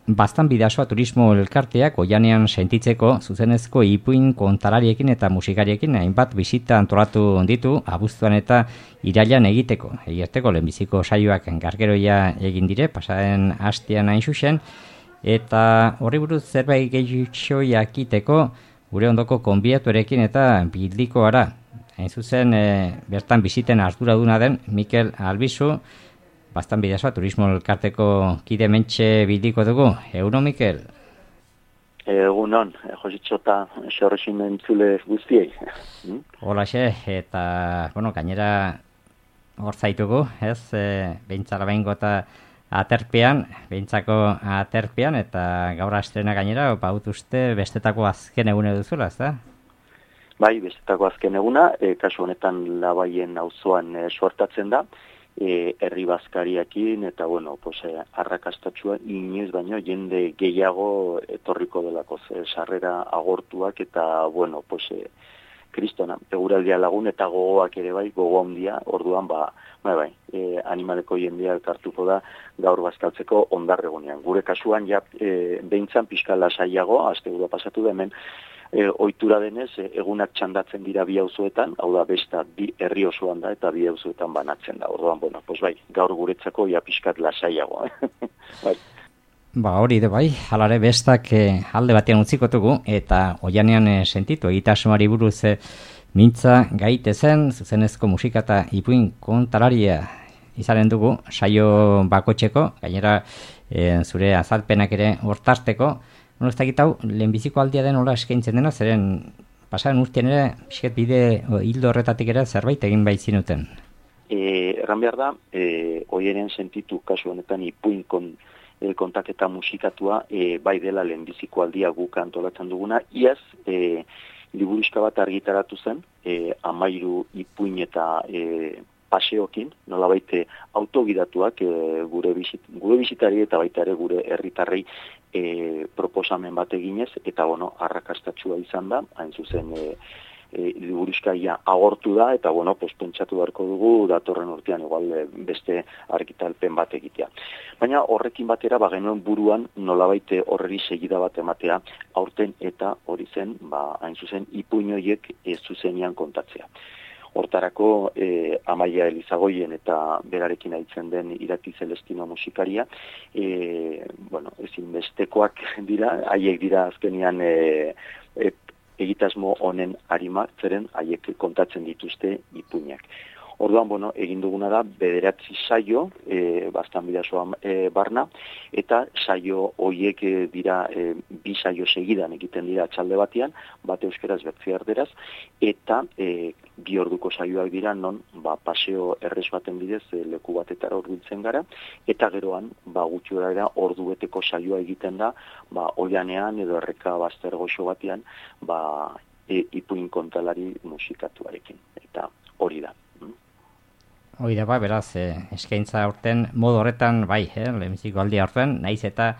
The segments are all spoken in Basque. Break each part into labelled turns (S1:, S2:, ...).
S1: Bastan Bidasoa Turismo Elkarteak oianean sentitzeko zuzenezko ipuin kontalariekin eta musikariekin hainbat bisita antolatu ditu abuztuan eta irailan egiteko. Egiteko lehenbiziko saioak gargeroia egin dire, pasaren hastean hain zuzen, eta horri buruz zerbait gehiago jakiteko gure ondoko konbiatuarekin eta bildiko gara. Hain zuzen, bertan bisiten arduraduna den Mikel Albizu, Bastan Bidasoa Turismo Elkarteko kide mentxe bildiko dugu. Egunon, Mikel?
S2: Egunon, Jositxo eta xorresin entzule guztiei.
S1: Holaxe, eta, gainera hor zaitugu, ez? Behintzala behingo eta behintzako aterpean, eta gaur astrena gainera, baut uste bestetako azken egune duzula, ez da?
S2: Bai, bestetako azken eguna, kasu honetan Labaien auzoan suertatzen da, herri bazkariakin eta arrakastatsua inoiz baino jende gehiago etorriko delako sarrera agortuak eta kristona eguraldia lagun eta gogoak ere bai, gogo handia, orduan animaleko jendea elkartuko da gaur bazkaltzeko ondarregunean. Gure kasuan behintzan pixka lasaiago, astegurua pasatu da hemen, ohitura denez, egunak txandatzen dira bi auzoetan, hau da besta bi herri osoan da eta bi auzoetan banatzen da. Orduan, gaur guretzako pixkat lasaiago. Bai.
S1: Hori de bai, halare bestak alde batean utziko dugu, eta oianean sentitu egitasmoari buruz mintza gaitezen, zuzenezko musika eta ipuin kontalaria izanen dugu, saio bakotxeko, gainera zure azalpenak ere hortarteko. Ez dakit hau, lehenbiziko aldia den hola eskaintzen dena, zeren pasaren urtean ere, pixket bide hildo horretatik ere zerbait egin baitzinuten.
S2: Erran behar da, oienen sentitu kasu honetan ipuin kontaketa musikatua bai dela lehenbiziko aldia guk antolatzen duguna. Iaz, liburuska bat argitaratu zen, 13 ipuin eta paseokin, nolabait autogidatuak gure bisitari eta baita ere gure herritarrei proposamen bat eginez, eta arrakastatsua izan da, hain zuzen liburuskaia agortu da, eta pentsatu beharko dugu datorren urtean igual beste argitalpen bat egitea. Baina horrekin batera genuen buruan nolabait horreri segida bat ematea aurten eta hori zen, hain zuzen ipuin horiek zuzenean kontatzea. Hortarako Amaia Elizagoien eta berarekin aitzen den Irati Celestino musikaria, ezinbestekoak dira, haiek dira azkenean egitasmo honen arimak, zeren haiek kontatzen dituzte ipuinak. Orduan, egin duguna da, 9 saio, Bastan Bidasoa barna, eta saio horiek dira, 2 saio segidan egiten dira atxalde batean, bat euskeraz, bertzi erderaz, eta 2 orduko saioak dira, non, paseo errez baten bidez, leku batetara hurbiltzen gara, eta geroan, gutxura ordubeteko saioa egiten da, oianean edo erreka bazter goxo batean, ipuin kontalari musikatuarekin, eta hori da.
S1: Hoi da, beraz, eskaintza aurten modu horretan, lehenbiziko aldia aurten, naiz eta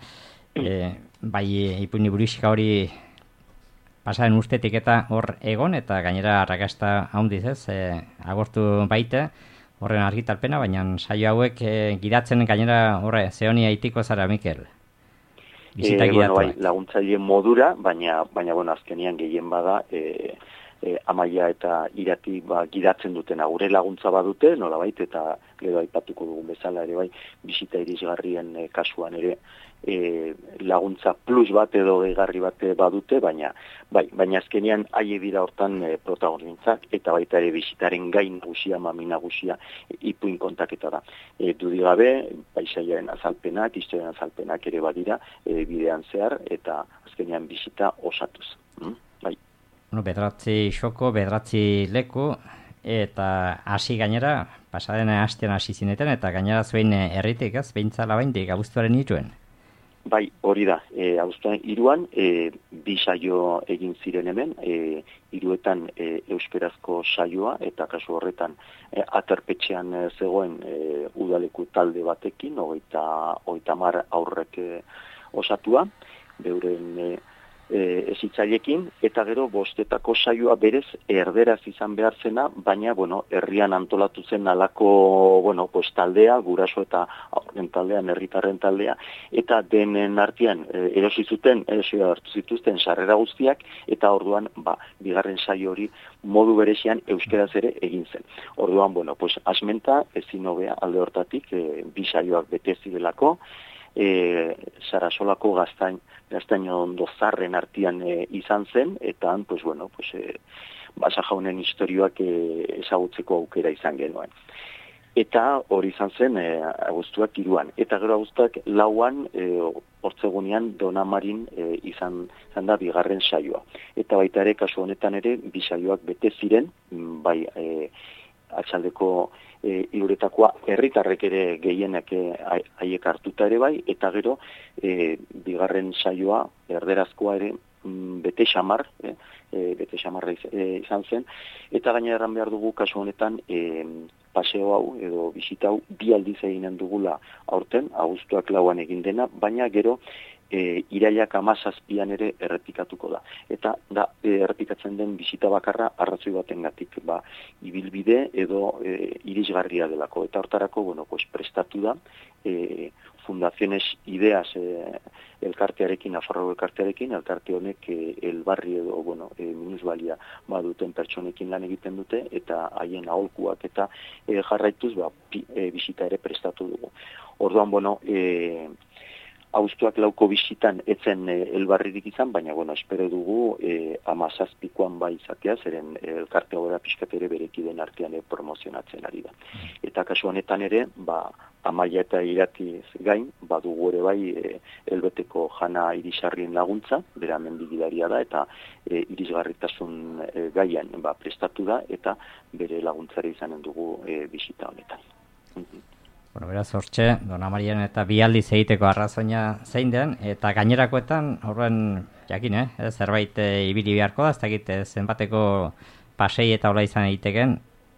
S1: ipuin liburuxka hori pasaren urtetik eta hor egon, eta gainera arrakasta handiz agortu baite, horren argitalpena, baina saio hauek gidatzen gainera horre, zehonia itiko zara, Mikel?
S2: Laguntzaile modura, baina azkenian gehien bada, Amaia eta Irati gidatzen dutena gure laguntza badute, nolabait, eta gero aipatuko dugun bezala ere bisita irisgarrien kasuan ere laguntza plus bat edo gehigarri bat badute, baina azkenean haie dira hortan protagonistak eta baita ere bisitaren gain nagusia, mami nagusia ipuin kontaketa da. Dudigabe, paisaiaren azalpenak, historiaren azalpenak ere badira bidean zehar eta azkenean bisita osatuz.
S1: Bederatzi xoko, bederatzi leku, eta hasi gainera, pasaden hastean hasi zineten, eta gainera zuen herritik, behintzala baindik, abuztuaren iruen.
S2: Bai, hori da, abuztuaren iruan, 2 saio egin ziren hemen, iruetan euskerazko saioa, eta kasu horretan aterpetxean zegoen udaleku talde batekin, 30 aurrek osatua, beuren hezitzailekin, eta gero bostetako saioa berez erderaz izan behar zena, baina, herrian antolatu zen alako, taldea, guraso eta aurren taldean, herritarren taldea, eta denen artean erosi hartu zituzten sarrera guztiak, eta orduan, bigarren saio hori modu berezian euskeraz ere egin zen. Orduan, asmenta, ezin hobea alde hortatik, bi saioak bete zirelako, Sarasolako gaztaino zarren artean izan zen, eta han, Basa Jaunen istorioak ezagutzeko aukera izan genuen. Eta hori izan zen abuztuak 3an. Eta gero abuztuak 4an, hortzegunean Dona Marin izan da bigarren saioa. Eta baita ere, kasu honetan ere, bi saioak bete ziren, bai atxaldeko iruretakoa herritarrek ere gehienak haiek hartuta ere bai, eta gero bigarren saioa erderazkoa ere bete xamarra izan zen, eta gainera erran behar dugu kasu honetan paseo hau edo bisita hau 2 aldiz eginen dugula aurten, abuztuak 4an egin dena, baina gero irailak 17an ere errepikatuko da. Eta errepikatzen den bisita bakarra arrazoi batengatik, ibilbide edo irisgarria delako. Eta hortarako, prestatu da, Fundaciones Ideas elkartearekin, Nafarroako elkartearekin, elkarte honek elbarri edo, minusbalia baduten pertsonekin lan egiten dute, eta haien aholkuak eta jarraituz, bisita ere prestatu dugu. Orduan, abuztuak 4ko bisitan etzen elbarririk izan, baina, espero dugu 17koan bai izatea, zeren elkarte hori pixkat ere berekiden artean promozionatzen ari da. Eta kasu honetan ere, Amaia eta Iratiz gain, badugu ere bai elbeteko Jana Irisarrien laguntza, bera mendigidaria da, eta irisgarritasun gaian prestatu da, eta bere laguntzari izanen dugu bisita honetan.
S1: Beraz, hortxe, Dona Marian eta 2 aldiz egiteko arrazoina zein den, eta gainerakoetan, horren, jakin, zerbait ibili beharko da, ez dakit zenbateko pasei eta hola izan egiteken?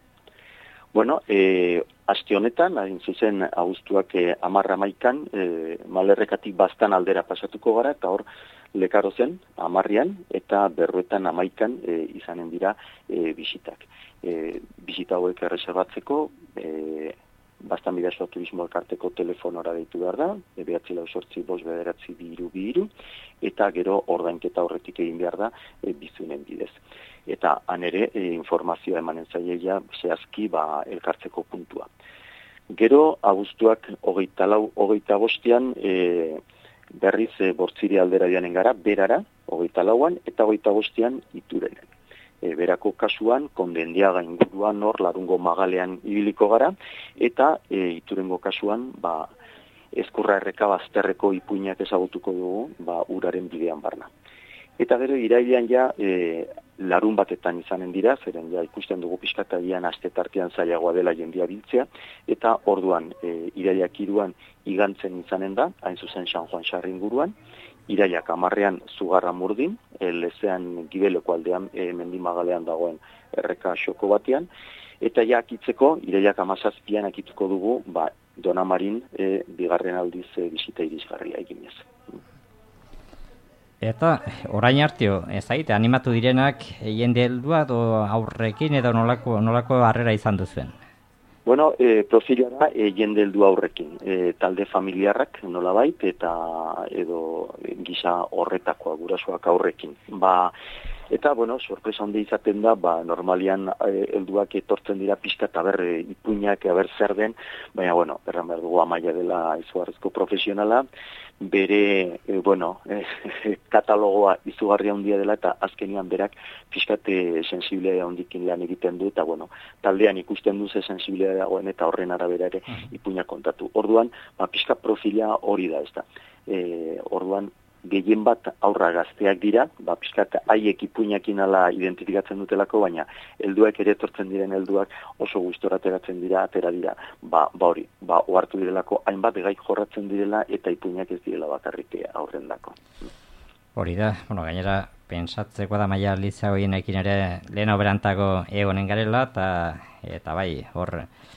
S2: Aste honetan, hain zuzen abuztuak 10-11an, Malerrekatik Baztan aldera pasatuko gara, eta hor Lekarozen 10an, eta Berruetan 11an izanen dira bisitak. Bisita hauek erreserbatzeko, Baztan Bidasoa Turismo Elkarteko telefonora deitu behar da, 948-59222, eta gero ordainketa horretik egin behar da bizunen bidez. Eta han ere informazioa emanen zaileia zehazki elkartzeko puntua. Gero abuztuak 24an berriz Bortziri aldera joanen gara, berara, 24an, eta 25an Iturenen. Berako kasuan, Kondendiaga inguruan hor, Larungo Magalean ibiliko gara, eta Iturengo kasuan, Ezkurra Erreka Bazterreko ipuinak ezagutuko dugu, uraren bidean barna. Eta gero, irailean larun batetan izanen dira, zeren ikusten dugu pixkataian astetartean zailagoa dela jendia biltzea, eta orduan, irailak 3an igantzen izanen da, hain zuzen San Juan Sarri inguruan, irailak 10ean Zugarramurdin, lezean Gibeleko aldean, Mendimagalean dagoen erreka xoko batean, eta akitzeko, irailak 17an akituko dugu, Dona Marin bigarren aldiz bisita irisgarria eginez.
S1: Eta orain hartio, ezagite, animatu direnak jende heldua edo aurrekin edo nolako harrera izan duzuen?
S2: Profila da jende heldu aurrekin, talde familiarrak nolabait, eta edo gisa horretakoa gurasoak aurrekin. Eta, sorpresa handi izaten da, normalian helduak etortzen dira pixka eta ipuinak zer den, baina, erran behar dugu Amaia dela izugarrizko profesionala, bere, katalogoa izugarria handia dela, eta azkenian berak pixkate sensibilea handikin lan egiten du, eta, taldean ikusten duze sensibilea dagoen, eta horren arabera ere ipuinak kontatu. Orduan, pixka profila hori da, ez da. Orduan, gehien bat aurra gazteak dira, pixkat haiek ipuinakin ala identifikatzen dutelako, baina helduak ere etortzen diren helduak oso gustora atera dira, hori, ohartu direlako, hainbat gai jorratzen direla eta ipuinak ez direla bakarrik aurren dako.
S1: Hori da, gainera, pentsatzeko da Maia Liza horienekin ere lehen oberantago egonen garela, eta bai, hor,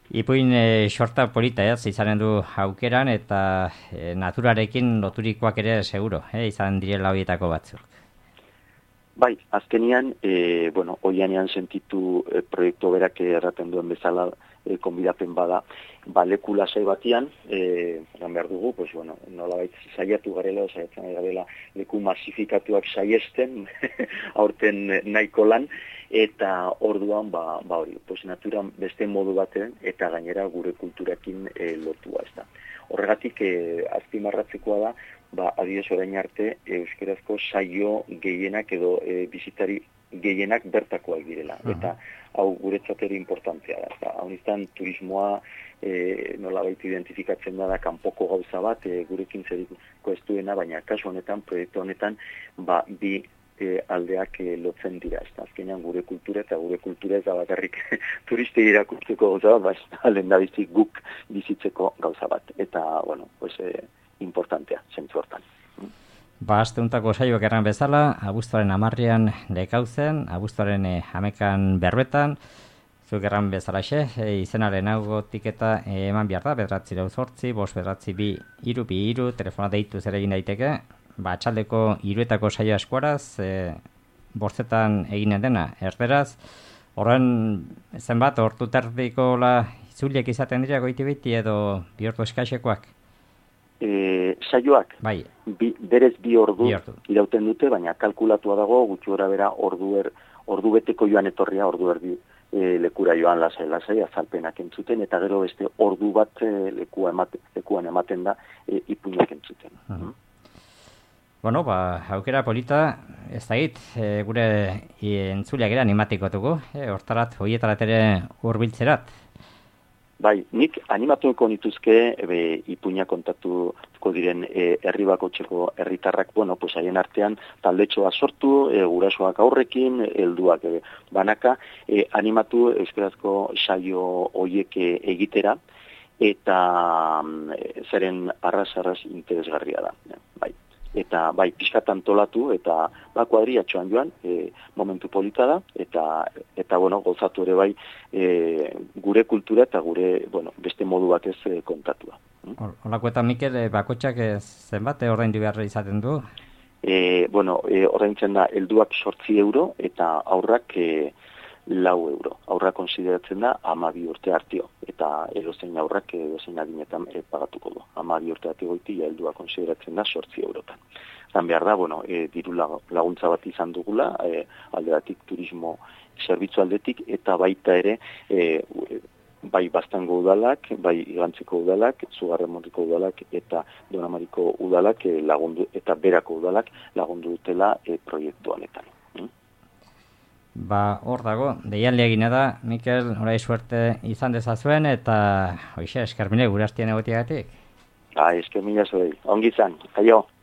S1: Ipuin sorta polita izanen du aukeran eta naturarekin loturikoak ere seguro, izan direla horietako batzuk.
S2: Bai, azkenian, oianean sentitu proiektu berak erraten duen bezala konbidapen bada, leku lasai batian, eran behar dugu, nolabait saiatu garela, leku masifikatuak saiesten, aurten nahiko lan, eta orduan, hori, naturan beste modu baten, eta gainera gure kulturakin lotua, ez da. Horregatik, azpimarratzekoa da, adibidez orain arte, euskerazko saio gehienak edo bizitari gehienak bertakoak direla. Eta hau guretzat ere importantzia da. Hau niztan turismoa nolabait identifikatzen da kanpoko gauza bat, gurekin zeriko ez duena, baina kasu honetan, proiektu honetan, bi aldeak lotzen dira. Azkenean gure kultura eta gure kultura ez da bakarrik turistei irakurtzeko gauza bat, lehendabizi guk bizitzeko gauza bat. Eta, importantea, zentzu hortan.
S1: Asteuntako saioak erran bezala, abuztuaren 10ean Lekauzen, abuztuaren 11ean Berbetan, zuk erran bezalaxe, izenaren augotik eta eman behar da, 908, 592, telefona deitu zer egin daiteke, atxaldeko 3etako saio eskuaraz, 5etan eginen dena, erderaz, horren zenbat, ordu terdiko itzuliek izaten dira goiti-biti edo bihortu eskaixekoak?
S2: Saioak,
S1: bai.
S2: Berez bi ordu irauten dute, baina kalkulatua dago, gutxi gora bera ordu beteko joan etorria, ordu erdi lekura joan lasai, azalpenak entzuten, eta gero beste ordu bat lekuan ematen da ipuinak entzuten.
S1: Aukera polita, ez da hit, gure entzuleak ere animatikotuko, hortarat, hoietarat ere hurbiltzerat.
S2: Bai, nik animatuko nituzke ipuina kontatuko diren herri bakotxeko herritarrak, haien artean taldetxoa sortu, gurasoak aurrekin, helduak banaka, animatu euskarazko saio hoiek egitera, eta zeren arras interesgarria da. Bai. Eta pixkat antolatu, eta kuadriatxoan joan, momentu polita da, eta gozatu ere bai gure kultura eta gure beste modu batez kontatua.
S1: Horako eta Mikel, bakotxak zenbat ordaindu behar izaten du?
S2: Ordaintzen da, helduak 8 euro, eta aurrak 4 euro. Aurrak konsideratzen da 12 urte artio, eta edozein aurrak edozein adinetan pagatuko du. 12 urte artio goiti, heldua konsideratzen da 8 eurotan. Zan behar da, diru laguntza bat izan dugula, aldeatik turismo zerbitzu aldetik, eta baita ere, bai Baztango udalak, bai Igantzeko udalak, Zugarramurdiko udalak, eta Donamariko udalak lagundu, eta Berako udalak lagundu dutela proiektu honetan.
S1: Hor dago, deialdi egina da, Mikel, orai suerte izan dezazuen, eta eskermine gure hastien egotiagatik.
S2: Eskermine zuei, ongi izan, aio.